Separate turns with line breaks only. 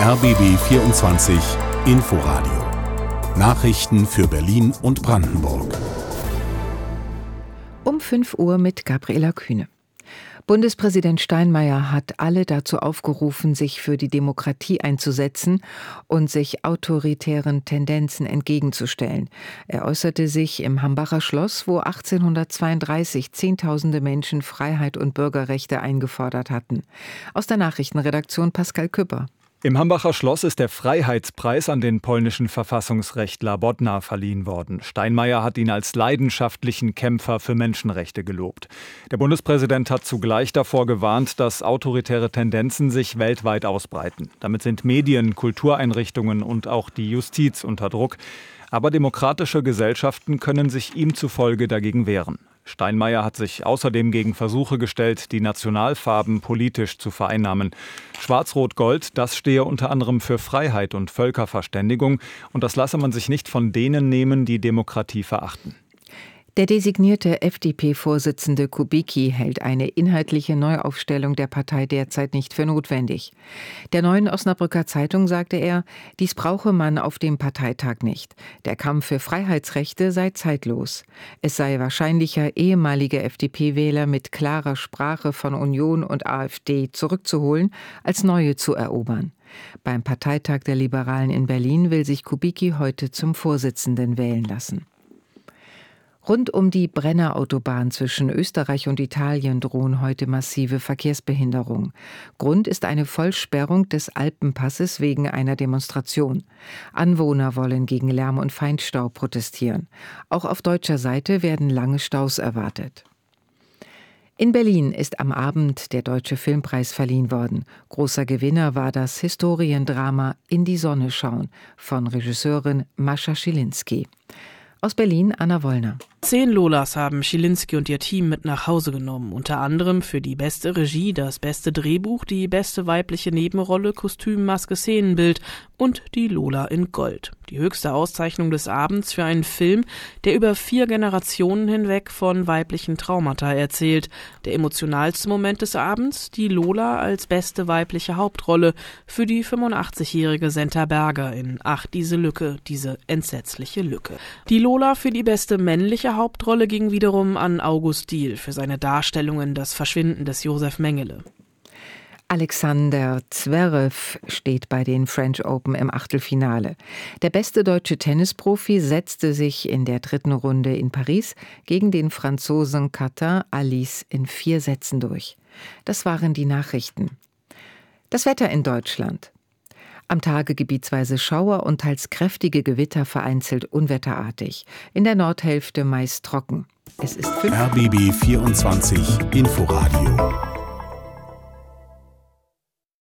RBB 24 Inforadio. Nachrichten für Berlin und Brandenburg.
Um 5 Uhr mit Gabriela Kühne. Bundespräsident Steinmeier hat alle dazu aufgerufen, sich für die Demokratie einzusetzen und sich autoritären Tendenzen entgegenzustellen. Er äußerte sich im Hambacher Schloss, wo 1832 Zehntausende Menschen Freiheit und Bürgerrechte eingefordert hatten. Aus der Nachrichtenredaktion Pascal Küpper.
Im Hambacher Schloss ist der Freiheitspreis an den polnischen Verfassungsrechtler Bodnar verliehen worden. Steinmeier hat ihn als leidenschaftlichen Kämpfer für Menschenrechte gelobt. Der Bundespräsident hat zugleich davor gewarnt, dass autoritäre Tendenzen sich weltweit ausbreiten. Damit sind Medien, Kultureinrichtungen und auch die Justiz unter Druck. Aber demokratische Gesellschaften können sich ihm zufolge dagegen wehren. Steinmeier hat sich außerdem gegen Versuche gestellt, die Nationalfarben politisch zu vereinnahmen. Schwarz-Rot-Gold, das stehe unter anderem für Freiheit und Völkerverständigung. Und das lasse man sich nicht von denen nehmen, die Demokratie verachten.
Der designierte FDP-Vorsitzende Kubicki hält eine inhaltliche Neuaufstellung der Partei derzeit nicht für notwendig. Der Neuen Osnabrücker Zeitung sagte er, dies brauche man auf dem Parteitag nicht. Der Kampf für Freiheitsrechte sei zeitlos. Es sei wahrscheinlicher, ehemalige FDP-Wähler mit klarer Sprache von Union und AfD zurückzuholen, als neue zu erobern. Beim Parteitag der Liberalen in Berlin will sich Kubicki heute zum Vorsitzenden wählen lassen. Rund um die Brennerautobahn zwischen Österreich und Italien drohen heute massive Verkehrsbehinderungen. Grund ist eine Vollsperrung des Alpenpasses wegen einer Demonstration. Anwohner wollen gegen Lärm und Feinstaub protestieren. Auch auf deutscher Seite werden lange Staus erwartet. In Berlin ist am Abend der Deutsche Filmpreis verliehen worden. Großer Gewinner war das Historiendrama In die Sonne schauen von Regisseurin Mascha Schilinski. Aus Berlin Anna Wollner.
10 Lolas haben Schilinski und ihr Team mit nach Hause genommen. Unter anderem für die beste Regie, das beste Drehbuch, die beste weibliche Nebenrolle, Kostüm, Maske, Szenenbild und die Lola in Gold. Die höchste Auszeichnung des Abends für einen Film, der über 4 Generationen hinweg von weiblichen Traumata erzählt. Der emotionalste Moment des Abends, die Lola als beste weibliche Hauptrolle für die 85-jährige Senta Berger in Ach, diese Lücke, diese entsetzliche Lücke. Die Lola für die beste männliche Hauptrolle ging wiederum an August Diehl für seine Darstellung in Das Verschwinden des Josef Mengele.
Alexander Zverev steht bei den French Open im Achtelfinale. Der beste deutsche Tennisprofi setzte sich in der 3. Runde in Paris gegen den Franzosen Quentin Halys in 4 Sätzen durch. Das waren die Nachrichten. Das Wetter in Deutschland. Am Tage gebietsweise Schauer und teils kräftige Gewitter, vereinzelt unwetterartig. In der Nordhälfte meist trocken. Es ist 5
RBB 24 Inforadio.